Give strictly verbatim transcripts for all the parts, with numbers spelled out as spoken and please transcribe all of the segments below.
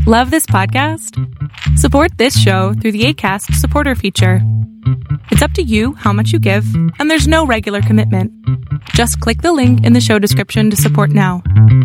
Love this podcast? Support this show through the Acast supporter feature. It's up to you how much you give, and there's no regular commitment. Just click the link in the show description to support now.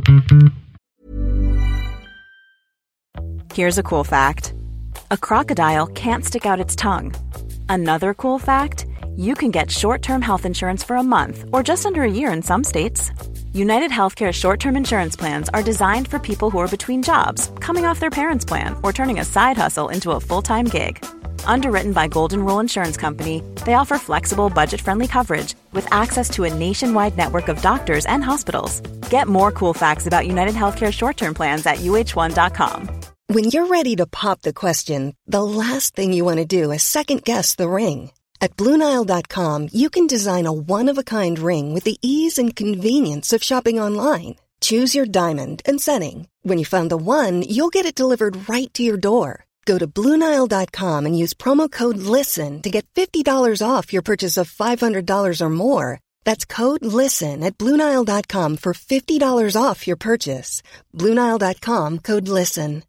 Here's a cool fact. A crocodile can't stick out its tongue. Another cool fact, you can get short-term health insurance for a month or just under a year in some states. United Healthcare short-term insurance plans are designed for people who are between jobs, coming off their parents' plan, or turning a side hustle into a full-time gig. Underwritten by Golden Rule Insurance Company, they offer flexible, budget-friendly coverage with access to a nationwide network of doctors and hospitals. Get more cool facts about United Healthcare short-term plans at U H one dot com. When you're ready to pop the question, the last thing you want to do is second-guess the ring. At Blue Nile dot com, you can design a one-of-a-kind ring with the ease and convenience of shopping online. Choose your diamond and setting. When you find the one, you'll get it delivered right to your door. Go to Blue Nile dot com and use promo code LISTEN to get fifty dollars off your purchase of five hundred dollars or more. That's code LISTEN at Blue Nile dot com for fifty dollars off your purchase. Blue Nile dot com, code LISTEN.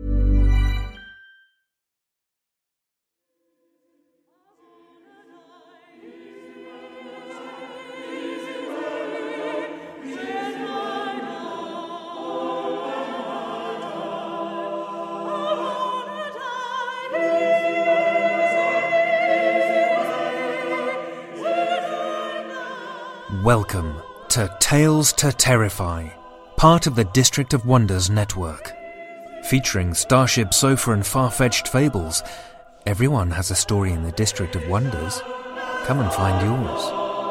Welcome to Tales to Terrify, part of the District of Wonders network. Featuring Starship Sofa and far-fetched fables, everyone has a story in the District of Wonders. Come and find yours.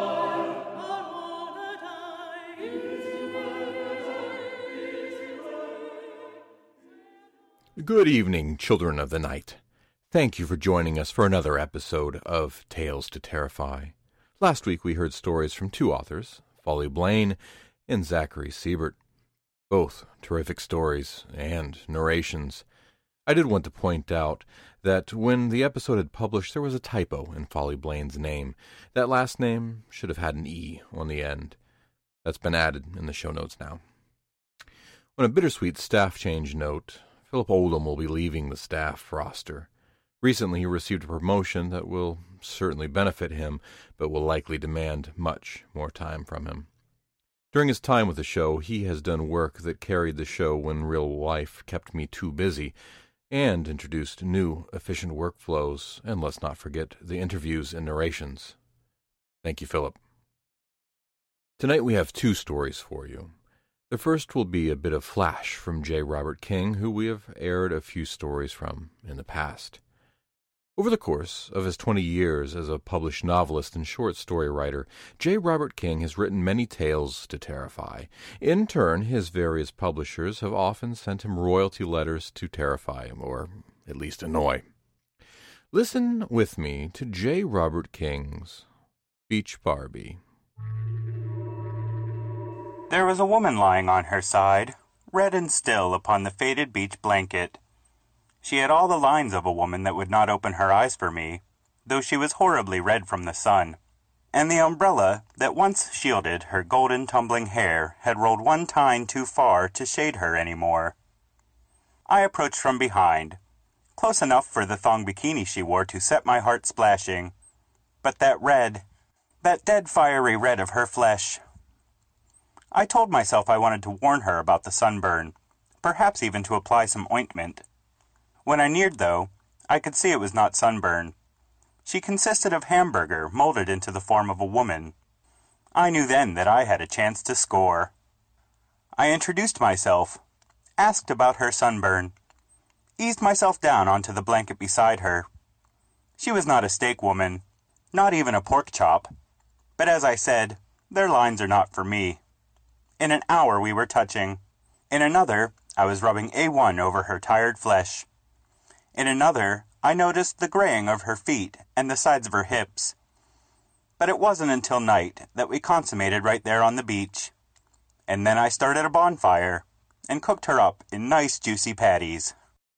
Good evening, children of the night. Thank you for joining us for another episode of Tales to Terrify. Last week we heard stories from two authors, Folly Blaine and Zachary Siebert. Both terrific stories and narrations. I did want to point out that when the episode had published, there was a typo in Folly Blaine's name. That last name should have had an E on the end. That's been added in the show notes now. On a bittersweet staff change note, Philip Oldham will be leaving the staff roster. Recently, he received a promotion that will certainly benefit him, but will likely demand much more time from him. During his time with the show, he has done work that carried the show when real life kept me too busy, and introduced new, efficient workflows, and let's not forget the interviews and narrations. Thank you, Philip. Tonight we have two stories for you. The first will be a bit of flash from J. Robert King, who we have aired a few stories from in the past. Over the course of his twenty years as a published novelist and short story writer, J. Robert King has written many tales to terrify. In turn, his various publishers have often sent him royalty letters to terrify him, or at least annoy. Listen with me to J. Robert King's Beach Barbie. There was a woman lying on her side, red and still upon the faded beach blanket. She had all the lines of a woman that would not open her eyes for me, though she was horribly red from the sun, and the umbrella that once shielded her golden tumbling hair had rolled one tine too far to shade her any more. I approached from behind, close enough for the thong bikini she wore to set my heart splashing, but that red, that dead fiery red of her flesh. I told myself I wanted to warn her about the sunburn, perhaps even to apply some ointment. When I neared, though, I could see it was not sunburn. She consisted of hamburger molded into the form of a woman. I knew then that I had a chance to score. I introduced myself, asked about her sunburn, eased myself down onto the blanket beside her. She was not a steak woman, not even a pork chop, but as I said, their lines are not for me. In an hour we were touching. In another, I was rubbing A one over her tired flesh. In another, I noticed the graying of her feet and the sides of her hips. But it wasn't until night that we consummated right there on the beach. And then I started a bonfire and cooked her up in nice juicy patties.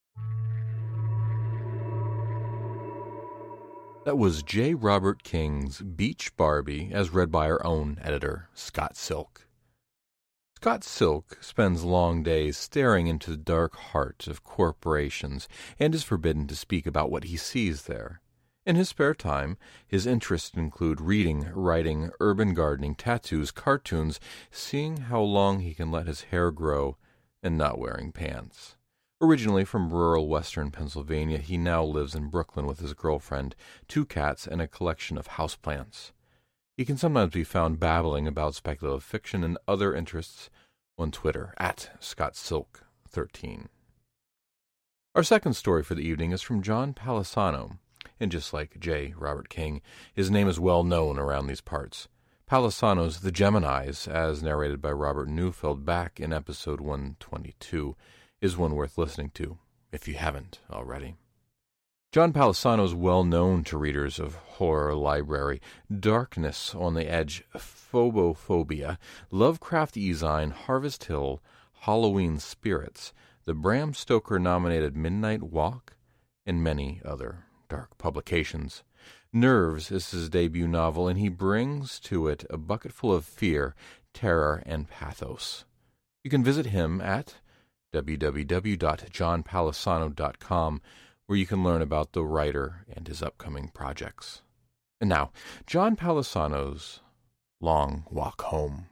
That was J. Robert King's Beach Barbie, as read by our own editor, Scott Silk. Scott Silk spends long days staring into the dark heart of corporations and is forbidden to speak about what he sees there. In his spare time, his interests include reading, writing, urban gardening, tattoos, cartoons, seeing how long he can let his hair grow, and not wearing pants. Originally from rural western Pennsylvania, he now lives in Brooklyn with his girlfriend, two cats, and a collection of houseplants. He can sometimes be found babbling about speculative fiction and other interests on Twitter, at Scott Silk thirteen. Our second story for the evening is from John Palisano. And just like J. Robert King, his name is well known around these parts. Palisano's The Geminis, as narrated by Robert Neufeld back in episode one twenty-two, is one worth listening to, if you haven't already. John Palisano is well known to readers of Horror Library, Darkness on the Edge, Phobophobia, Lovecraft Ezine, Harvest Hill, Halloween Spirits, the Bram Stoker-nominated Midnight Walk, and many other dark publications. Nerves is his debut novel, and he brings to it a bucketful of fear, terror, and pathos. You can visit him at w w w dot john palisano dot com, where you can learn about the writer and his upcoming projects. And now, John Palisano's Long Walk Home.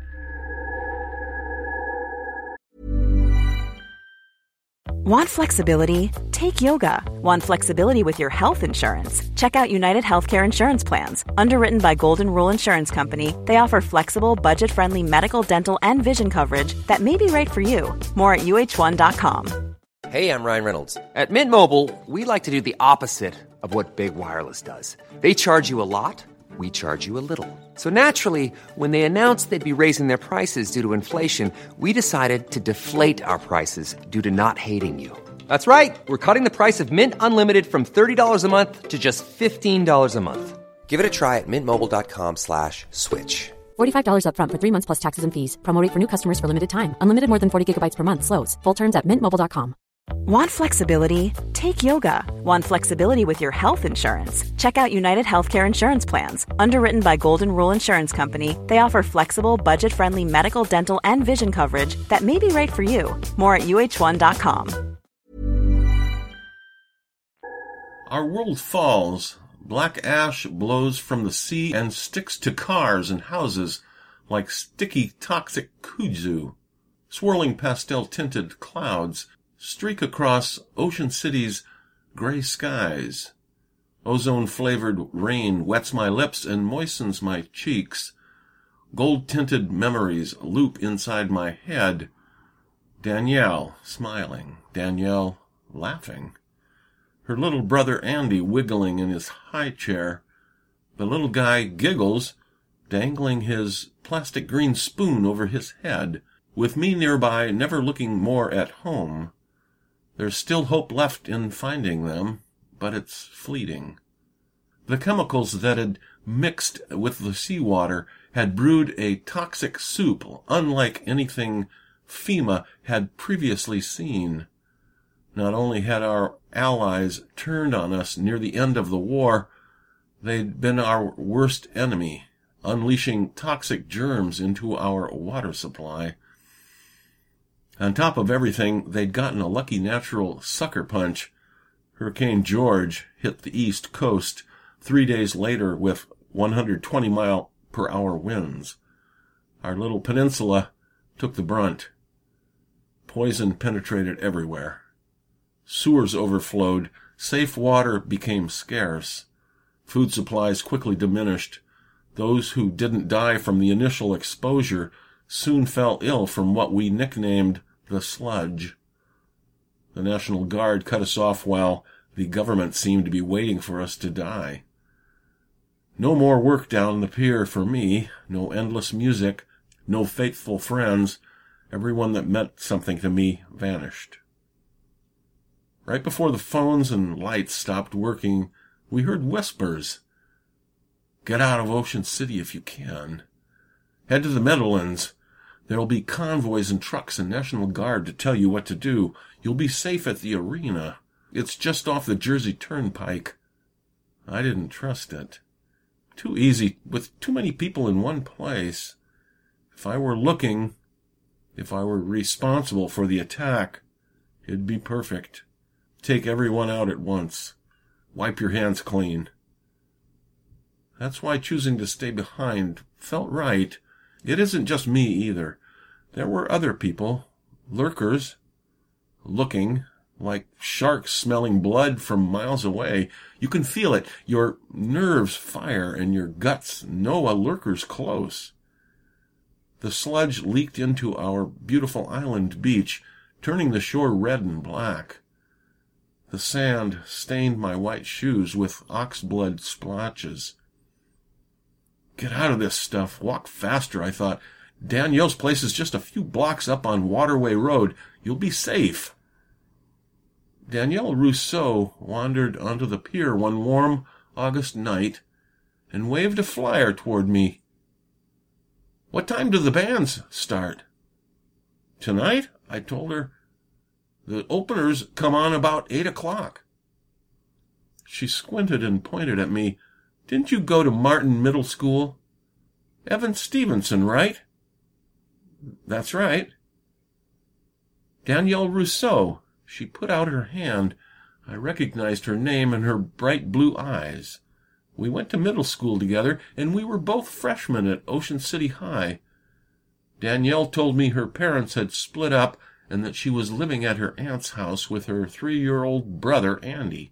Want flexibility? Take yoga. Want flexibility with your health insurance? Check out United Healthcare Insurance Plans. Underwritten by Golden Rule Insurance Company, they offer flexible, budget-friendly medical, dental, and vision coverage that may be right for you. More at u h one dot com. Hey, I'm Ryan Reynolds. At Mint Mobile, we like to do the opposite of what Big Wireless does. They charge you a lot, we charge you a little. So naturally, when they announced they'd be raising their prices due to inflation, we decided to deflate our prices due to not hating you. That's right. We're cutting the price of Mint Unlimited from thirty dollars a month to just fifteen dollars a month. Give it a try at mintmobile.com slash switch. forty-five dollars up front for three months plus taxes and fees. Promo rate for new customers for limited time. Unlimited more than forty gigabytes per month slows. Full terms at mint mobile dot com. Want flexibility? Take yoga. Want flexibility with your health insurance? Check out United Healthcare Insurance Plans. Underwritten by Golden Rule Insurance Company, they offer flexible, budget-friendly medical, dental, and vision coverage that may be right for you. More at u h one dot com. Our world falls. Black ash blows from the sea and sticks to cars and houses like sticky, toxic kudzu. Swirling pastel-tinted clouds streak across Ocean City's gray skies. Ozone-flavored rain wets my lips and moistens my cheeks. Gold-tinted memories loop inside my head. Danielle smiling. Danielle laughing. Her little brother Andy wiggling in his high chair. The little guy giggles, dangling his plastic green spoon over his head, with me nearby never looking more at home. There's still hope left in finding them, but it's fleeting. The chemicals that had mixed with the seawater had brewed a toxic soup unlike anything FEMA had previously seen. Not only had our allies turned on us near the end of the war, they'd been our worst enemy, unleashing toxic germs into our water supply. On top of everything, they'd gotten a lucky natural sucker punch. Hurricane George hit the east coast three days later with one hundred twenty mile per hour winds. Our little peninsula took the brunt. Poison penetrated everywhere. Sewers overflowed. Safe water became scarce. Food supplies quickly diminished. Those who didn't die from the initial exposure soon fell ill from what we nicknamed the sludge. The National Guard cut us off while the government seemed to be waiting for us to die. No more work down the pier for me, no endless music, no faithful friends. Everyone that meant something to me vanished. Right before the phones and lights stopped working, we heard whispers. Get out of Ocean City if you can. Head to the Meadowlands. There'll be convoys and trucks and National Guard to tell you what to do. You'll be safe at the arena. It's just off the Jersey Turnpike. I didn't trust it. Too easy, with too many people in one place. If I were looking, If I were responsible for the attack, it'd be perfect. Take everyone out at once. Wipe your hands clean. That's why choosing to stay behind felt right. It isn't just me either. There were other people, lurkers, looking like sharks smelling blood from miles away. You can feel it. Your nerves fire and your guts know a lurker's close. The sludge leaked into our beautiful island beach, turning the shore red and black. The sand stained my white shoes with oxblood splotches. Get out of this stuff. Walk faster, I thought. Danielle's place is just a few blocks up on Waterway Road. You'll be safe. Danielle Rousseau wandered onto the pier one warm August night and waved a flyer toward me. What time do the bands start? Tonight, I told her. The openers come on about eight o'clock. She squinted and pointed at me. Didn't you go to Martin Middle School? Evan Stevenson, right? That's right. Danielle Rousseau. She put out her hand. I recognized her name and her bright blue eyes. We went to middle school together, and we were both freshmen at Ocean City High. Danielle told me her parents had split up and that she was living at her aunt's house with her three-year-old brother, Andy.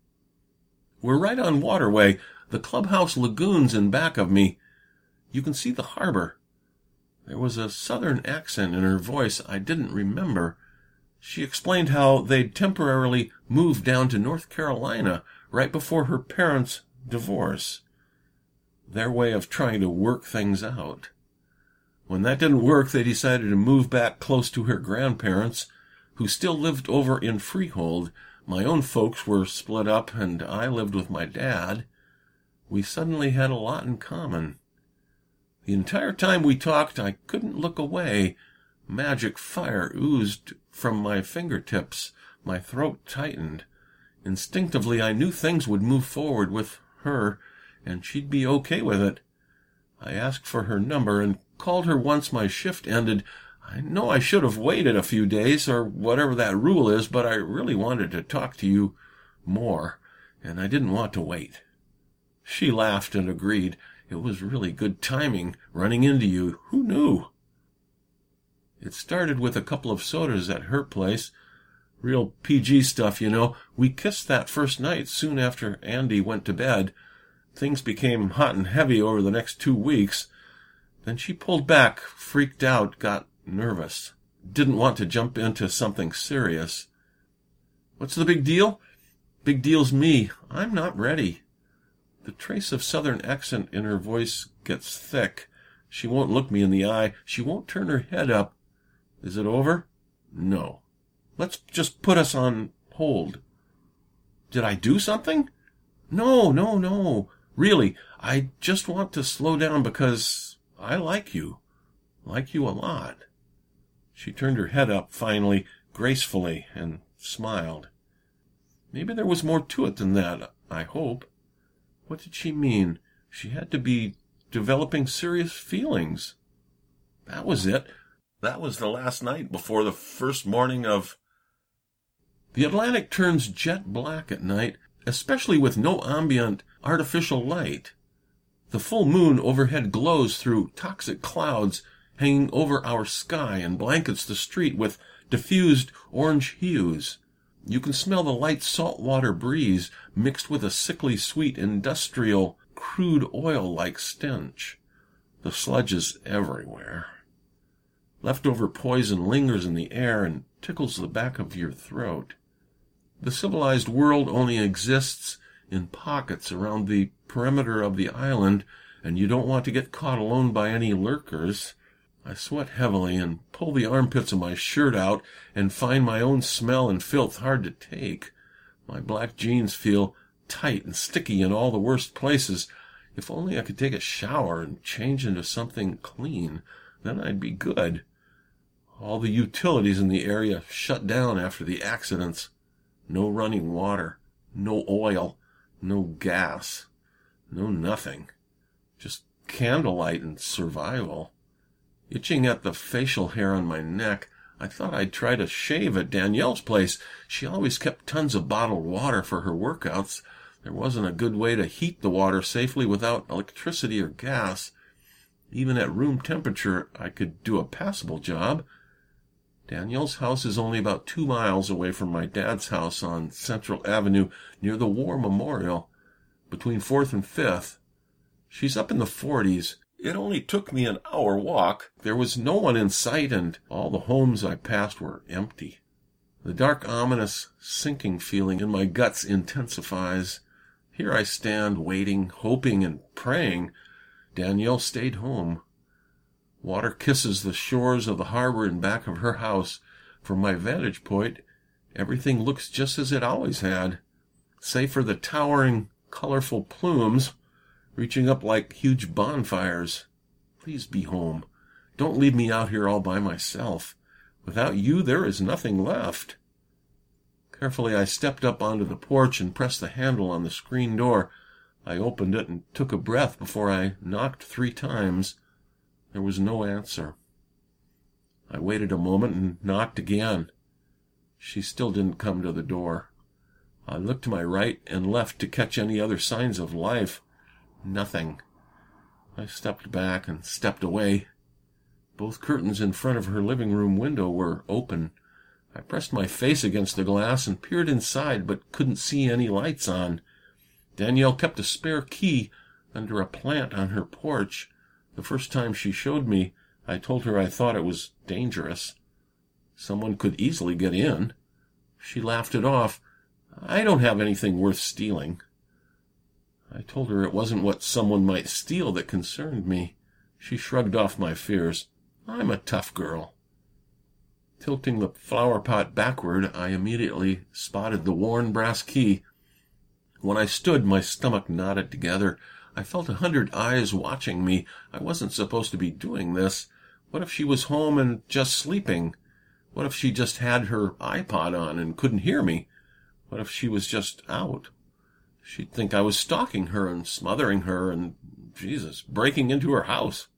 We're right on Waterway. The clubhouse lagoon's in back of me. You can see the harbor. There was a southern accent in her voice I didn't remember. She explained how they'd temporarily moved down to North Carolina right before her parents' divorce. Their way of trying to work things out. When that didn't work, they decided to move back close to her grandparents, who still lived over in Freehold. My own folks were split up, and I lived with my dad. We suddenly had a lot in common. The entire time we talked, I couldn't look away. Magic fire oozed from my fingertips. My throat tightened. Instinctively, I knew things would move forward with her, and she'd be okay with it. I asked for her number and called her once my shift ended. I know I should have waited a few days, or whatever that rule is, but I really wanted to talk to you more, and I didn't want to wait. She laughed and agreed. It was really good timing, running into you. Who knew? It started with a couple of sodas at her place. Real P G stuff, you know. We kissed that first night soon after Andy went to bed. Things became hot and heavy over the next two weeks. Then she pulled back, freaked out, got nervous. Didn't want to jump into something serious. What's the big deal? Big deal's me. I'm not ready. The trace of southern accent in her voice gets thick. She won't look me in the eye. She won't turn her head up. Is it over? No. Let's just put us on hold. Did I do something? No, no, no. Really, I just want to slow down because I like you. Like you a lot. She turned her head up finally, gracefully, and smiled. Maybe there was more to it than that, I hope. What did she mean? She had to be developing serious feelings. That was it. That was the last night before the first morning of... The Atlantic turns jet black at night, especially with no ambient artificial light. The full moon overhead glows through toxic clouds hanging over our sky and blankets the street with diffused orange hues. You can smell the light saltwater breeze mixed with a sickly sweet industrial crude oil-like stench. The sludge is everywhere. Leftover poison lingers in the air and tickles the back of your throat. The civilized world only exists in pockets around the perimeter of the island, and you don't want to get caught alone by any lurkers. I sweat heavily and pull the armpits of my shirt out and find my own smell and filth hard to take. My black jeans feel tight and sticky in all the worst places. If only I could take a shower and change into something clean, then I'd be good. All the utilities in the area shut down after the accidents. No running water, no oil, no gas, no nothing. Just candlelight and survival. Itching at the facial hair on my neck, I thought I'd try to shave at Danielle's place. She always kept tons of bottled water for her workouts. There wasn't a good way to heat the water safely without electricity or gas. Even at room temperature, I could do a passable job. Danielle's house is only about two miles away from my dad's house on Central Avenue near the War Memorial, between fourth and fifth. She's up in the forties. It only took me an hour walk. There was no one in sight, and all the homes I passed were empty. The dark, ominous, sinking feeling in my guts intensifies. Here I stand, waiting, hoping, and praying. Danielle stayed home. Water kisses the shores of the harbor in back of her house. From my vantage point, everything looks just as it always had, save for the towering, colorful plumes reaching up like huge bonfires. Please be home. Don't leave me out here all by myself. Without you, there is nothing left. Carefully, I stepped up onto the porch and pressed the handle on the screen door. I opened it and took a breath before I knocked three times. There was no answer. I waited a moment and knocked again. She still didn't come to the door. I looked to my right and left to catch any other signs of life. Nothing. I stepped back and stepped away. Both curtains in front of her living room window were open. I pressed my face against the glass and peered inside, but couldn't see any lights on. Danielle kept a spare key under a plant on her porch. The first time she showed me, I told her I thought it was dangerous. Someone could easily get in. She laughed it off. I don't have anything worth stealing. I told her it wasn't what someone might steal that concerned me. She shrugged off my fears. I'm a tough girl. Tilting the flower pot backward, I immediately spotted the worn brass key. When I stood, my stomach knotted together. I felt a hundred eyes watching me. I wasn't supposed to be doing this. What if she was home and just sleeping? What if she just had her iPod on and couldn't hear me? What if she was just out? She'd think I was stalking her and smothering her and, Jesus, breaking into her house.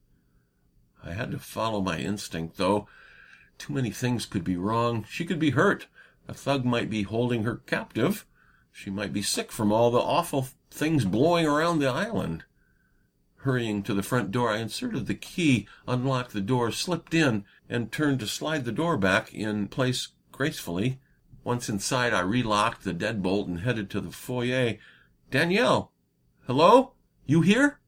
I had to follow my instinct, though. Too many things could be wrong. She could be hurt. A thug might be holding her captive. She might be sick from all the awful things blowing around the island. Hurrying to the front door, I inserted the key, unlocked the door, slipped in, and turned to slide the door back in place gracefully. Once inside, I relocked the deadbolt and headed to the foyer. Danielle! Hello? You here?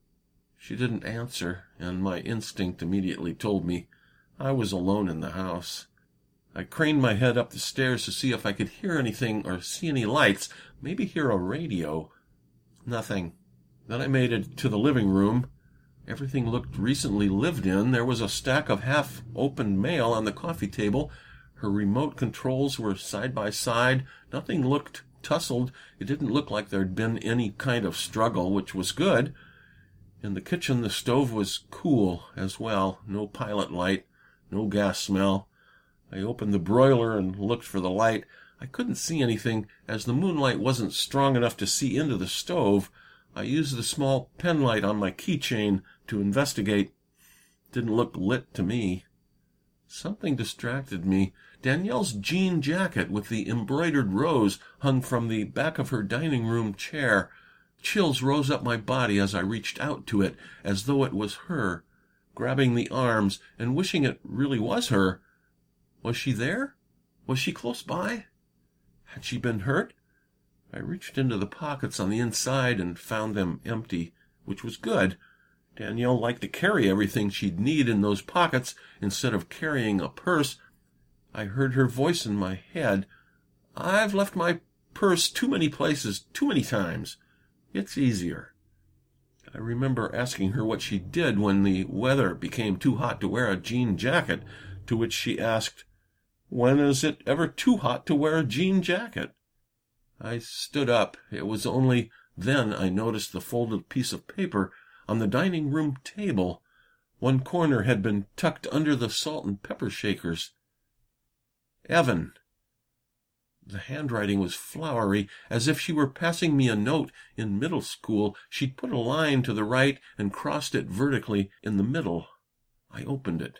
She didn't answer, and my instinct immediately told me I was alone in the house. I craned my head up the stairs to see if I could hear anything or see any lights, maybe hear a radio. Nothing. Then I made it to the living room. Everything looked recently lived in. There was a stack of half-opened mail on the coffee table. Her remote controls were side by side. Nothing looked tussled. It didn't look like there'd been any kind of struggle, which was good. In the kitchen, the stove was cool as well. No pilot light, no gas smell. I opened the broiler and looked for the light. I couldn't see anything, as the moonlight wasn't strong enough to see into the stove. I used the small pen light on my keychain to investigate. Didn't look lit to me. Something distracted me. Danielle's jean jacket with the embroidered rose hung from the back of her dining room chair. Chills rose up my body as I reached out to it, as though it was her, grabbing the arms and wishing it really was her. Was she there? Was she close by? Had she been hurt? I reached into the pockets on the inside and found them empty, which was good. Danielle liked to carry everything she'd need in those pockets instead of carrying a purse. I heard her voice in my head. I've left my purse too many places, too many times. It's easier. I remember asking her what she did when the weather became too hot to wear a jean jacket, to which she asked, "When is it ever too hot to wear a jean jacket?" I stood up. It was only then I noticed the folded piece of paper on the dining room table. One corner had been tucked under the salt and pepper shakers. Evan. The handwriting was flowery, as if she were passing me a note in middle school. She'd put a line to the right and crossed it vertically in the middle. I opened it.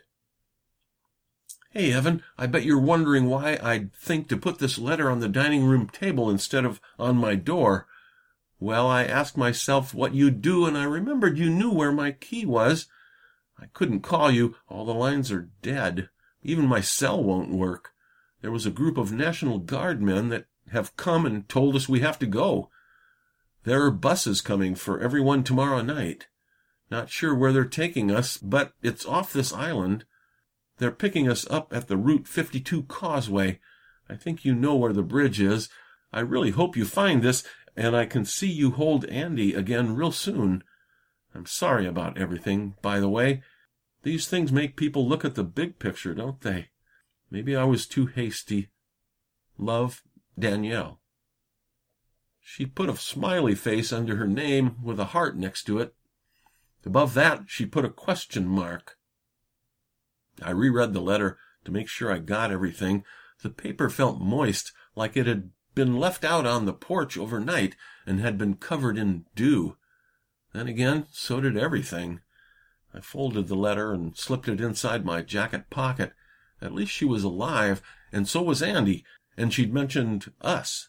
"Hey, Evan, I bet you're wondering why I'd think to put this letter on the dining room table instead of on my door. Well, I asked myself what you'd do, and I remembered you knew where my key was. I couldn't call you. All the lines are dead. Even my cell won't work. There was a group of National Guard men that have come and told us we have to go. There are buses coming for everyone tomorrow night. Not sure where they're taking us, but it's off this island. They're picking us up at the Route fifty-two causeway. I think you know where the bridge is. I really hope you find this, and I can see you hold Andy again real soon. I'm sorry about everything, by the way. These things make people look at the big picture, don't they? Maybe I was too hasty. Love, Danielle." She put a smiley face under her name with a heart next to it. Above that, she put a question mark. I reread the letter to make sure I got everything. The paper felt moist, like it had been left out on the porch overnight and had been covered in dew. Then again, so did everything. I folded the letter and slipped it inside my jacket pocket. At least she was alive, and so was Andy, and she'd mentioned us.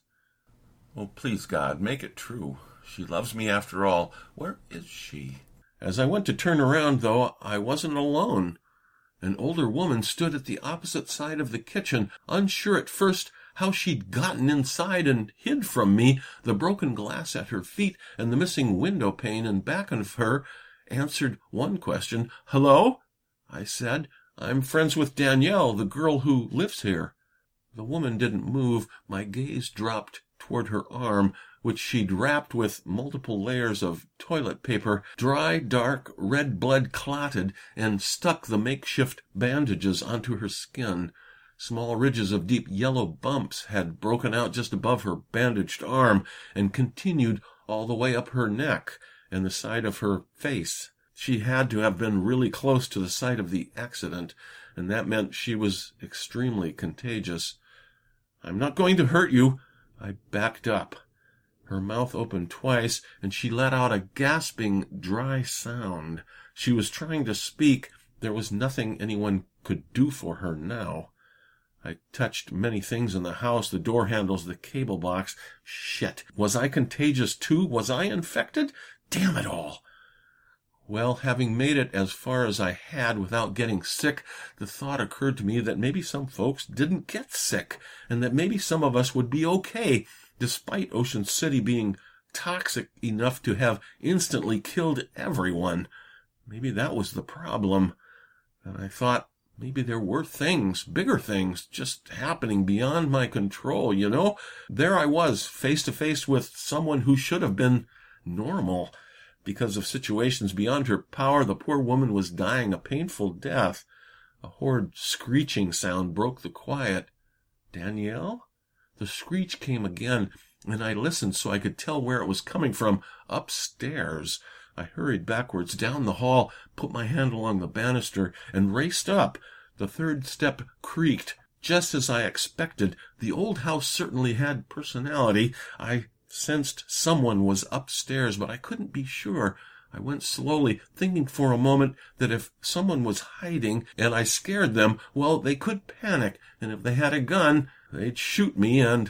Oh, please, God, make it true. She loves me after all. Where is she? As I went to turn around, though, I wasn't alone. An older woman stood at the opposite side of the kitchen, unsure at first how she'd gotten inside and hid from me. The broken glass at her feet and the missing window pane in back of her answered one question. "Hello?" I said. "I'm friends with Danielle, the girl who lives here." The woman didn't move. My gaze dropped toward her arm, which she'd wrapped with multiple layers of toilet paper, dry, dark, red blood clotted, and stuck the makeshift bandages onto her skin. Small ridges of deep yellow bumps had broken out just above her bandaged arm and continued all the way up her neck and the side of her face. She had to have been really close to the site of the accident, and that meant she was extremely contagious. "I'm not going to hurt you." I backed up. Her mouth opened twice, and she let out a gasping, dry sound. She was trying to speak. There was nothing anyone could do for her now. I touched many things in the house, the door handles, the cable box. Shit. Was I contagious too? Was I infected? Damn it all. Well, having made it as far as I had without getting sick, the thought occurred to me that maybe some folks didn't get sick, and that maybe some of us would be okay, despite Ocean City being toxic enough to have instantly killed everyone. Maybe that was the problem. And I thought maybe there were things, bigger things, just happening beyond my control, you know? There I was, face to face with someone who should have been normal. Because of situations beyond her power, the poor woman was dying a painful death. A horrid screeching sound broke the quiet. Danielle? The screech came again, and I listened so I could tell where it was coming from. Upstairs. I hurried backwards down the hall, put my hand along the banister, and raced up. The third step creaked, just as I expected. The old house certainly had personality. I sensed someone was upstairs, but I couldn't be sure. I went slowly, thinking for a moment that if someone was hiding and I scared them, well, they could panic, and if they had a gun, they'd shoot me, and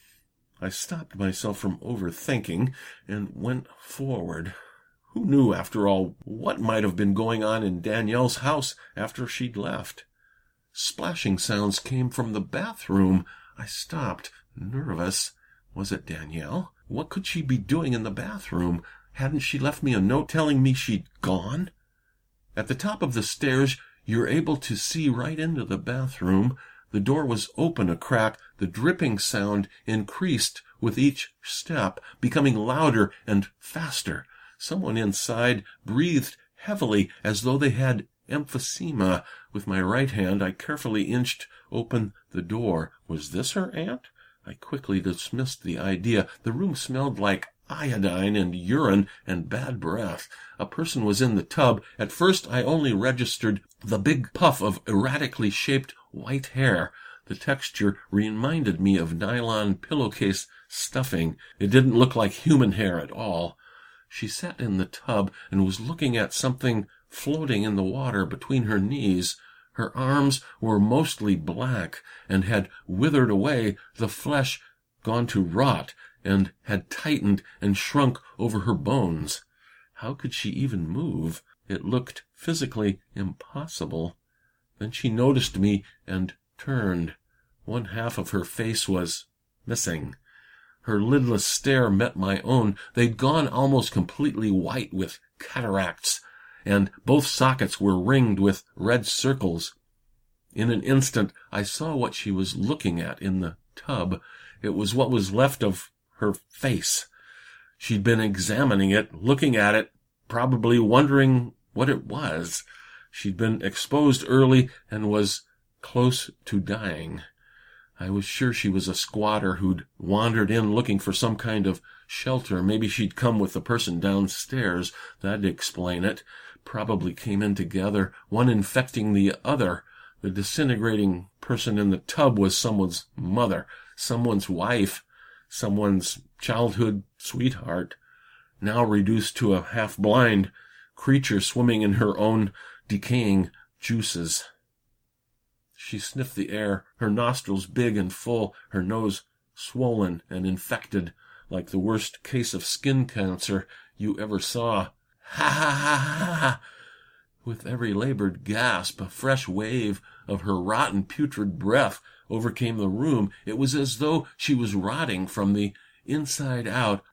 I stopped myself from overthinking and went forward. Who knew, after all, what might have been going on in Danielle's house after she'd left? Splashing sounds came from the bathroom. I stopped, nervous. Was it Danielle? What could she be doing in the bathroom? Hadn't she left me a note telling me she'd gone? At the top of the stairs, you're able to see right into the bathroom. The door was open a crack. The dripping sound increased with each step, becoming louder and faster. Someone inside breathed heavily as though they had emphysema. With my right hand, I carefully inched open the door. Was this her aunt? I quickly dismissed the idea. The room smelled like iodine and urine and bad breath. A person was in the tub. At first, I only registered the big puff of erratically shaped white hair. The texture reminded me of nylon pillowcase stuffing. It didn't look like human hair at all. She sat in the tub and was looking at something floating in the water between her knees. Her arms were mostly black and had withered away, the flesh gone to rot, and had tightened and shrunk over her bones. How could she even move? It looked physically impossible. Then she noticed me and turned. One half of her face was missing. Her lidless stare met my own. They'd gone almost completely white with cataracts, and both sockets were ringed with red circles. In an instant I saw what she was looking at in the tub. It was what was left of her face. She'd been examining it, looking at it, probably wondering what it was. She'd been exposed early and was close to dying. I was sure she was a squatter who'd wandered in looking for some kind of shelter. Maybe she'd come with the person downstairs. That'd explain it. Probably came in together, one infecting the other. The disintegrating person in the tub was someone's mother, someone's wife, someone's childhood sweetheart, now reduced to a half-blind creature swimming in her own decaying juices. She sniffed the air, her nostrils big and full, her nose swollen and infected, like the worst case of skin cancer you ever saw. Ha ha ha ha ha! With every labored gasp, a fresh wave of her rotten, putrid breath overcame the room. It was as though she was rotting from the inside out.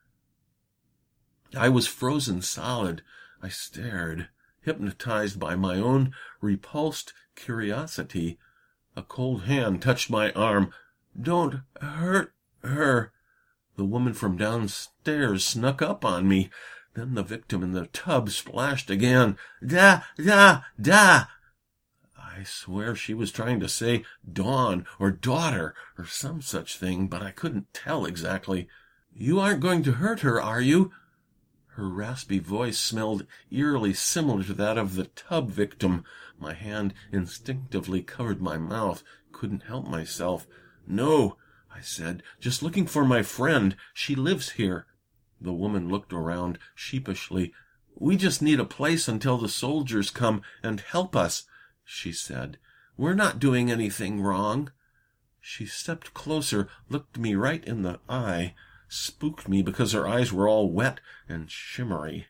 I was frozen solid. I stared, hypnotized by my own repulsed curiosity. A cold hand touched my arm. "Don't hurt her." The woman from downstairs snuck up on me. Then the victim in the tub splashed again. "Da, da, da!" I swear she was trying to say Dawn or daughter or some such thing, but I couldn't tell exactly. "You aren't going to hurt her, are you?" Her raspy voice smelled eerily similar to that of the tub victim. My hand instinctively covered my mouth. Couldn't help myself. "No," I said. "Just looking for my friend. She lives here." The woman looked around sheepishly. "We just need a place until the soldiers come and help us," she said. "We're not doing anything wrong." She stepped closer, looked me right in the eye, spooked me because her eyes were all wet and shimmery.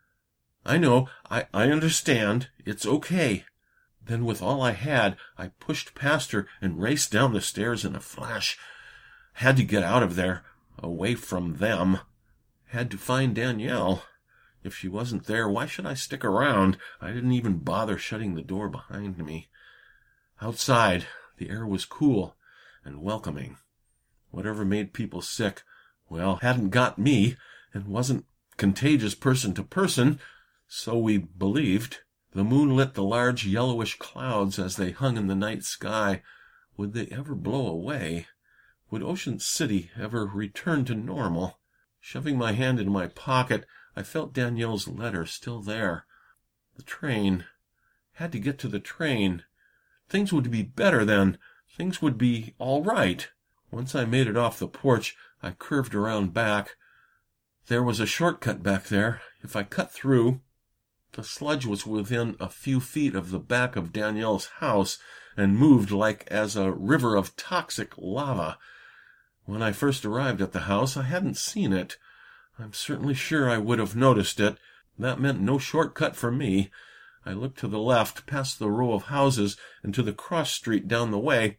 "I know, I, I understand. It's okay." Then with all I had, I pushed past her and raced down the stairs in a flash. Had to get out of there, away from them. Had to find Danielle. If she wasn't there, why should I stick around? I didn't even bother shutting the door behind me. Outside, the air was cool and welcoming. Whatever made people sick, well, hadn't got me, and wasn't contagious person to person, so we believed. The moon lit the large yellowish clouds as they hung in the night sky. Would they ever blow away? Would Ocean City ever return to normal? Shoving my hand into my pocket, I felt Danielle's letter still there. The train. Had to get to the train. Things would be better then. Things would be all right. Once I made it off the porch, I curved around back. There was a shortcut back there. If I cut through... The sludge was within a few feet of the back of Danielle's house and moved like as a river of toxic lava. When I first arrived at the house, I hadn't seen it. I'm certainly sure I would have noticed it. That meant no shortcut for me. I looked to the left, past the row of houses, and to the cross street down the way.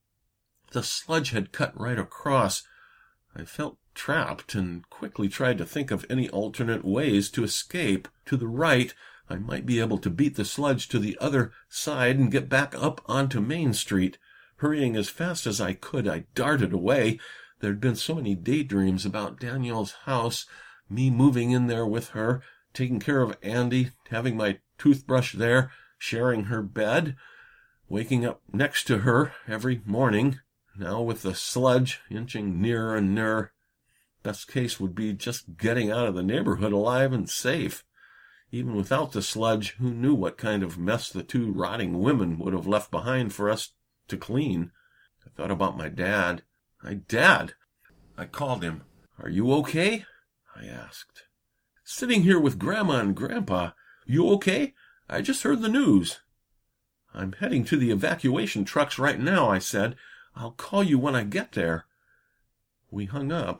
The sludge had cut right across. I felt trapped and quickly tried to think of any alternate ways to escape. To the right, I might be able to beat the sludge to the other side and get back up onto Main Street. Hurrying as fast as I could, I darted away. There'd been so many daydreams about Danielle's house, me moving in there with her, taking care of Andy, having my toothbrush there, sharing her bed, waking up next to her every morning. Now with the sludge inching nearer and nearer, best case would be just getting out of the neighborhood alive and safe. Even without the sludge, who knew what kind of mess the two rotting women would have left behind for us to clean. I thought about my dad. My dad! I called him. "Are you okay?" I asked. "Sitting here with Grandma and Grandpa. You okay?" I just heard the news. I'm heading to the evacuation trucks right now, I said. I'll call you when I get there. We hung up.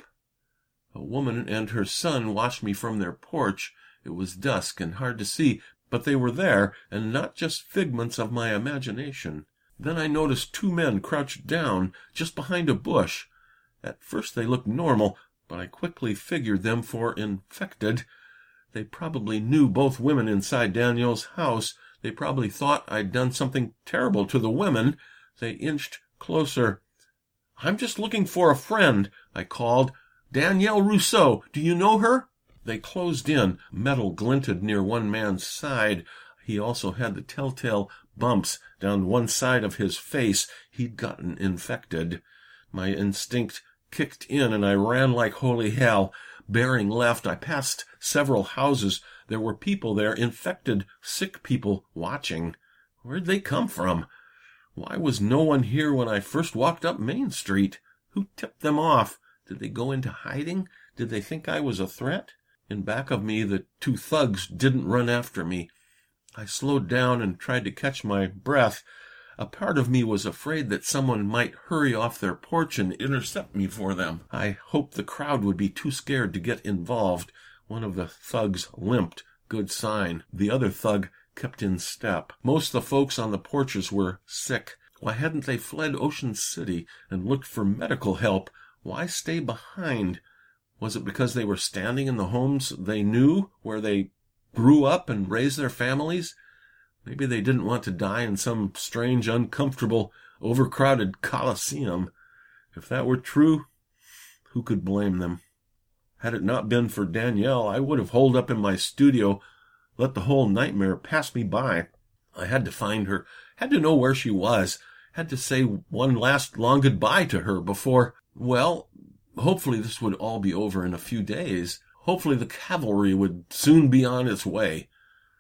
A woman and her son watched me from their porch. It was dusk and hard to see, but they were there, and not just figments of my imagination. Then I noticed two men crouched down just behind a bush. At first they looked normal, but I quickly figured them for infected. They probably knew both women inside Danielle's house. They probably thought I'd done something terrible to the women. They inched closer. "I'm just looking for a friend," I called. "Danielle Rousseau. Do you know her?" They closed in. Metal glinted near one man's side. He also had the telltale bumps down one side of his face. He'd gotten infected. My instinct kicked in, and I ran like holy hell. Bearing left, I passed several houses. There were people there, infected, sick people, watching. Where'd they come from? Why was no one here when I first walked up Main Street? Who tipped them off? Did they go into hiding? Did they think I was a threat? In back of me, the two thugs didn't run after me. I slowed down and tried to catch my breath. A part of me was afraid that someone might hurry off their porch and intercept me for them. I hoped the crowd would be too scared to get involved. One of the thugs limped. Good sign. The other thug kept in step. Most of the folks on the porches were sick. Why hadn't they fled Ocean City and looked for medical help? Why stay behind? Was it because they were standing in the homes they knew, where they grew up and raised their families? Maybe they didn't want to die in some strange, uncomfortable, overcrowded coliseum. If that were true, who could blame them? Had it not been for Danielle, I would have holed up in my studio, let the whole nightmare pass me by. I had to find her, had to know where she was, had to say one last long goodbye to her before, well, hopefully this would all be over in a few days. Hopefully the cavalry would soon be on its way.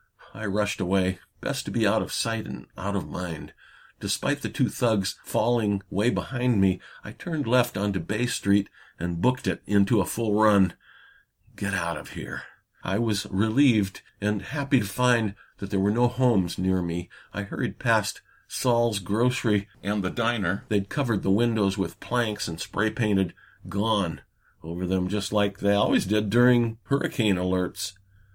I rushed away. Best to be out of sight and out of mind. Despite the two thugs falling way behind me, I turned left onto Bay Street and booked it into a full run. Get out of here. I was relieved and happy to find that there were no homes near me. I hurried past Saul's Grocery and the diner. They'd covered the windows with planks and spray-painted "Gone" over them, just like they always did during hurricane alerts.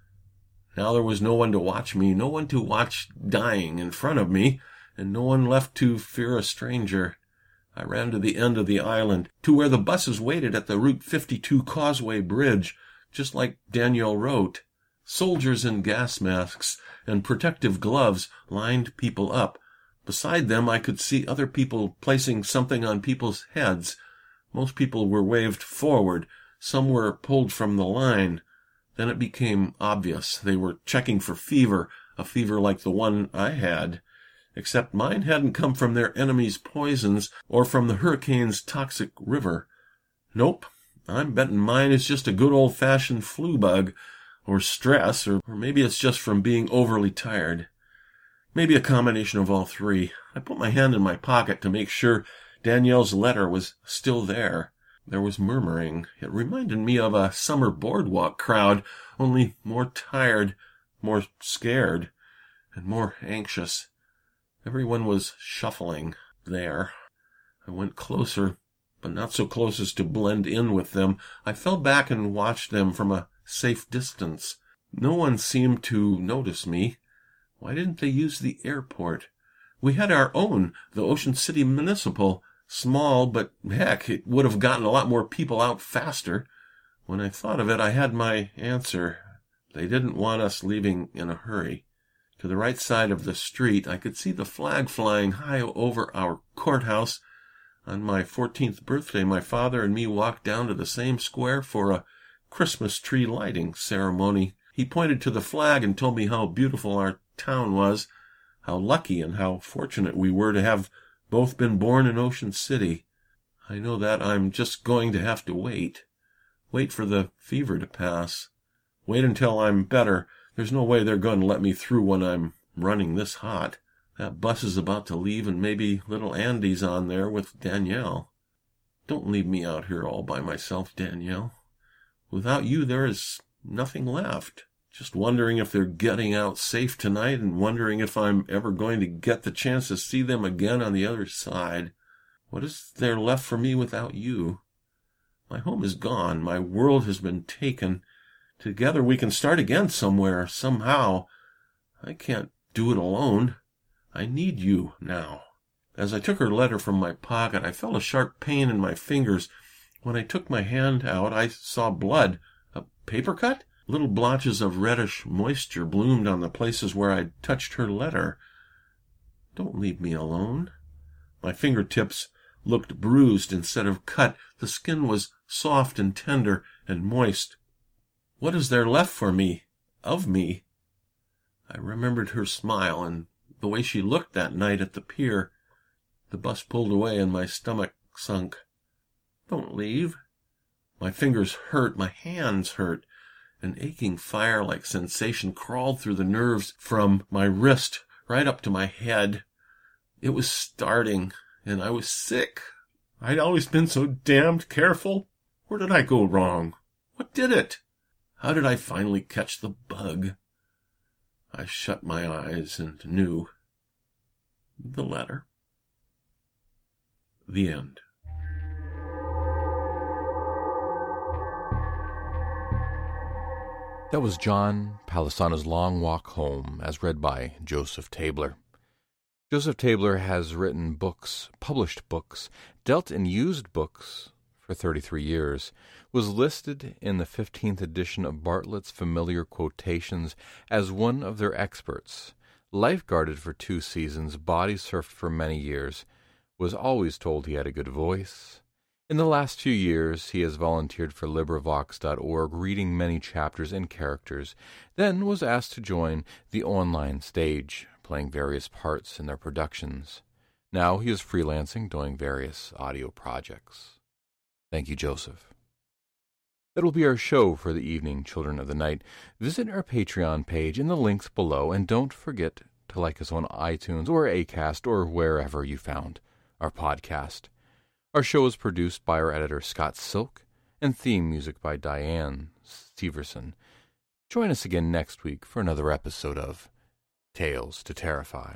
Now there was no one to watch me, no one to watch dying in front of me, and no one left to fear a stranger. I ran to the end of the island, to where the buses waited at the Route fifty-two Causeway Bridge, just like Danielle wrote. Soldiers in gas masks and protective gloves lined people up. Beside them I could see other people placing something on people's heads. Most people were waved forward. Some were pulled from the line. Then it became obvious they were checking for fever, a fever like the one I had. Except mine hadn't come from their enemies' poisons or from the hurricane's toxic river. Nope, I'm betting mine is just a good old-fashioned flu bug, or stress, or, or maybe it's just from being overly tired. Maybe a combination of all three. I put my hand in my pocket to make sure Danielle's letter was still there. There was murmuring. It reminded me of a summer boardwalk crowd, only more tired, more scared, and more anxious. Everyone was shuffling there. I went closer, but not so close as to blend in with them. I fell back and watched them from a safe distance. No one seemed to notice me. Why didn't they use the airport? We had our own, the Ocean City Municipal. Small, but heck, it would have gotten a lot more people out faster. When I thought of it, I had my answer. They didn't want us leaving in a hurry. To the right side of the street, I could see the flag flying high over our courthouse. On my fourteenth birthday, my father and me walked down to the same square for a Christmas tree lighting ceremony. He pointed to the flag and told me how beautiful our town was, how lucky and how fortunate we were to have both been born in Ocean City. I know that I'm just going to have to wait. Wait for the fever to pass. Wait until I'm better. There's no way they're going to let me through when I'm running this hot. That bus is about to leave, and maybe little Andy's on there with Danielle. Don't leave me out here all by myself, Danielle. Without you, there is nothing left. just wondering if they're getting out safe tonight and wondering if I'm ever going to get the chance to see them again on the other side. What is there left for me without you? My home is gone. My world has been taken. Together we can start again somewhere, somehow. I can't do it alone. I need you now. As I took her letter from my pocket, I felt a sharp pain in my fingers. When I took my hand out, I saw blood. A paper cut? Little blotches of reddish moisture bloomed on the places where I'd touched her letter. Don't leave me alone. My fingertips looked bruised instead of cut. The skin was soft and tender and moist. What is there left for me, of me? I remembered her smile and the way she looked that night at the pier. The bus pulled away and my stomach sunk. Don't leave. My fingers hurt, my hands hurt. An aching fire-like sensation crawled through the nerves from my wrist right up to my head. It was starting, and I was sick. I'd always been so damned careful. Where did I go wrong? What did it? How did I finally catch the bug? I shut my eyes and knew. The letter. The end. That was John Palisano's Long Walk Home, as read by Joseph Tabler. Joseph Tabler has written books, published books, dealt in used books for thirty-three years, was listed in the fifteenth edition of Bartlett's Familiar Quotations as one of their experts, lifeguarded for two seasons, body surfed for many years, was always told he had a good voice. In the last few years, he has volunteered for LibriVox dot org, reading many chapters and characters, then was asked to join the online stage, playing various parts in their productions. Now he is freelancing, doing various audio projects. Thank you, Joseph. That will be our show for the evening, Children of the Night. Visit our Patreon page in the links below, and don't forget to like us on iTunes or Acast or wherever you found our podcast. Our show is produced by our editor, Scott Silk, and theme music by Diane Severson. Join us again next week for another episode of Tales to Terrify.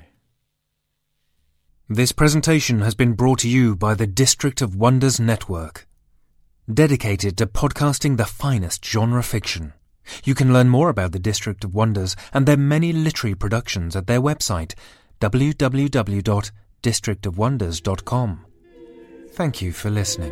This presentation has been brought to you by the District of Wonders Network, dedicated to podcasting the finest genre fiction. You can learn more about the District of Wonders and their many literary productions at their website, w w w dot district of wonders dot com. Thank you for listening.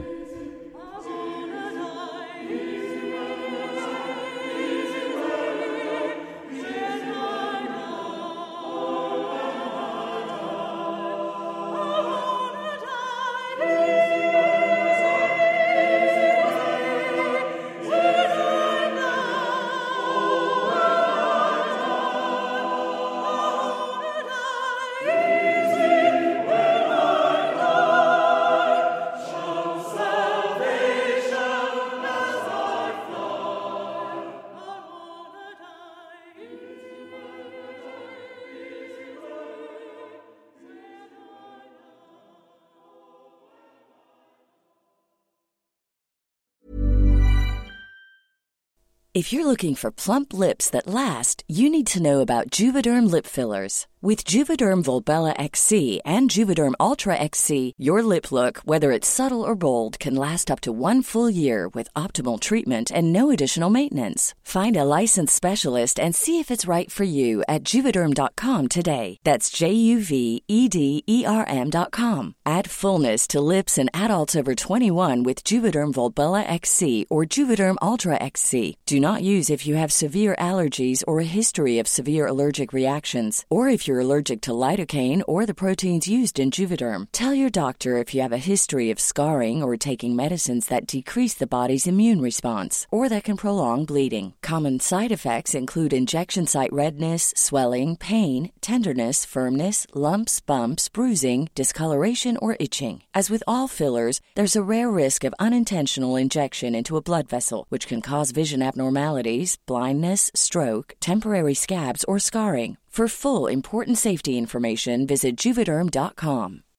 If you're looking for plump lips that last, you need to know about Juvederm lip fillers. With Juvederm Volbella X C and Juvederm Ultra X C, your lip look, whether it's subtle or bold, can last up to one full year with optimal treatment and no additional maintenance. Find a licensed specialist and see if it's right for you at Juvederm dot com today. That's J U V E D E R M dot com. Add fullness to lips in adults over twenty-one with Juvederm Volbella X C or Juvederm Ultra X C. Do not use if you have severe allergies or a history of severe allergic reactions, or if you're allergic to lidocaine or the proteins used in Juvederm. Tell your doctor if you have a history of scarring or taking medicines that decrease the body's immune response or that can prolong bleeding. Common side effects include injection site redness, swelling, pain, tenderness, firmness, lumps, bumps, bruising, discoloration, or itching. As with all fillers, there's a rare risk of unintentional injection into a blood vessel, which can cause vision abnormalities, blindness, stroke, temporary scabs, or scarring. For full, important safety information, visit Juvederm dot com.